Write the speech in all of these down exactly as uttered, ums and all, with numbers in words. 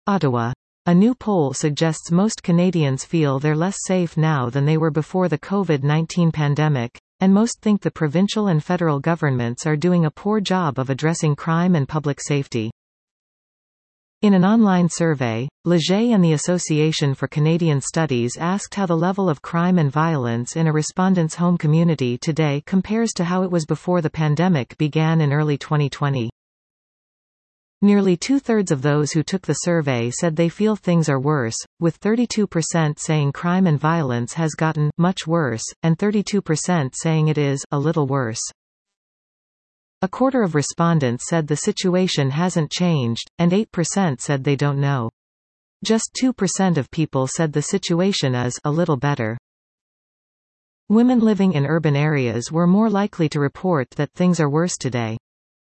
Ottawa. A new poll suggests most Canadians feel they're less safe now than they were before the COVID nineteen pandemic, and most think the provincial and federal governments are doing a poor job of addressing crime and public safety. In an online survey, Leger and the Association for Canadian Studies asked how the level of crime and violence in a respondent's home community today compares to how it was before the pandemic began in early twenty twenty. Nearly two-thirds of those who took the survey said they feel things are worse, with thirty-two percent saying crime and violence has gotten much worse, and thirty-two percent saying it is a little worse. A quarter of respondents said the situation hasn't changed, and eight percent said they don't know. Just two percent of people said the situation is a little better. Women living in urban areas were more likely to report that things are worse today.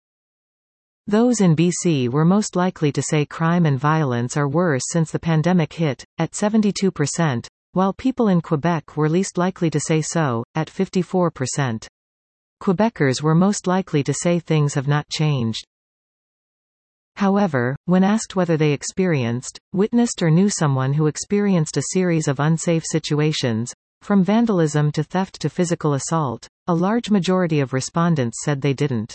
Those in B C were most likely to say crime and violence are worse since the pandemic hit, at seventy-two percent, while people in Quebec were least likely to say so, at fifty-four percent. Quebecers were most likely to say things have not changed. However, when asked whether they experienced, witnessed or knew someone who experienced a series of unsafe situations, from vandalism to theft to physical assault, a large majority of respondents said they didn't.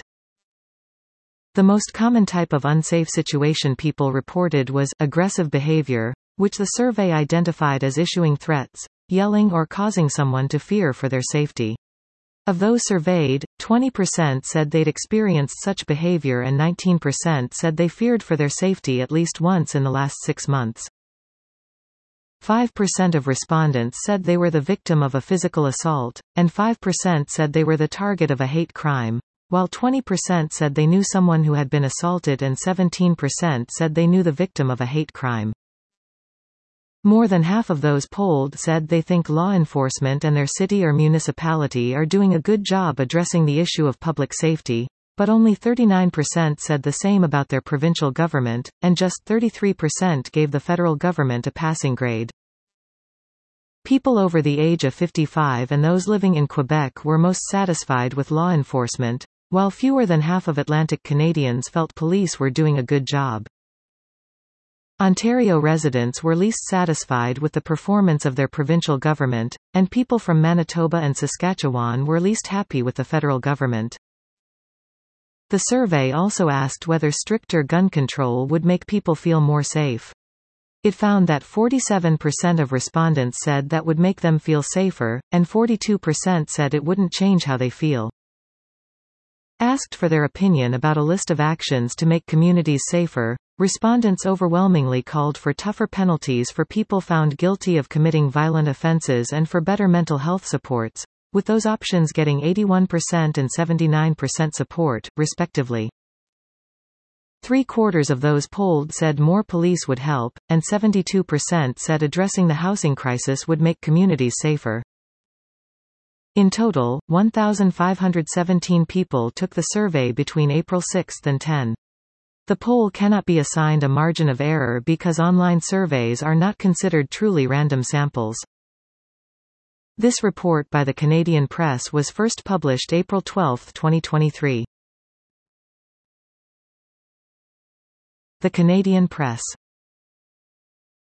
The most common type of unsafe situation people reported was aggressive behavior, which the survey identified as issuing threats, yelling or causing someone to fear for their safety. Of those surveyed, twenty percent said they'd experienced such behavior and nineteen percent said they feared for their safety at least once in the last six months. five percent of respondents said they were the victim of a physical assault, and five percent said they were the target of a hate crime, while twenty percent said they knew someone who had been assaulted and seventeen percent said they knew the victim of a hate crime. More than half of those polled said they think law enforcement and their city or municipality are doing a good job addressing the issue of public safety, but only thirty-nine percent said the same about their provincial government, and just thirty-three percent gave the federal government a passing grade. People over the age of fifty-five and those living in Quebec were most satisfied with law enforcement, while fewer than half of Atlantic Canadians felt police were doing a good job. Ontario residents were least satisfied with the performance of their provincial government, and people from Manitoba and Saskatchewan were least happy with the federal government. The survey also asked whether stricter gun control would make people feel more safe. It found that forty-seven percent of respondents said that would make them feel safer, and forty-two percent said it wouldn't change how they feel. Asked for their opinion about a list of actions to make communities safer, respondents overwhelmingly called for tougher penalties for people found guilty of committing violent offenses and for better mental health supports, with those options getting eighty-one percent and seventy-nine percent support, respectively. Three-quarters of those polled said more police would help, and seventy-two percent said addressing the housing crisis would make communities safer. In total, one thousand five hundred seventeen people took the survey between April sixth and tenth. The poll cannot be assigned a margin of error because online surveys are not considered truly random samples. This report by the Canadian Press was first published April twelfth, twenty twenty-three. The Canadian Press.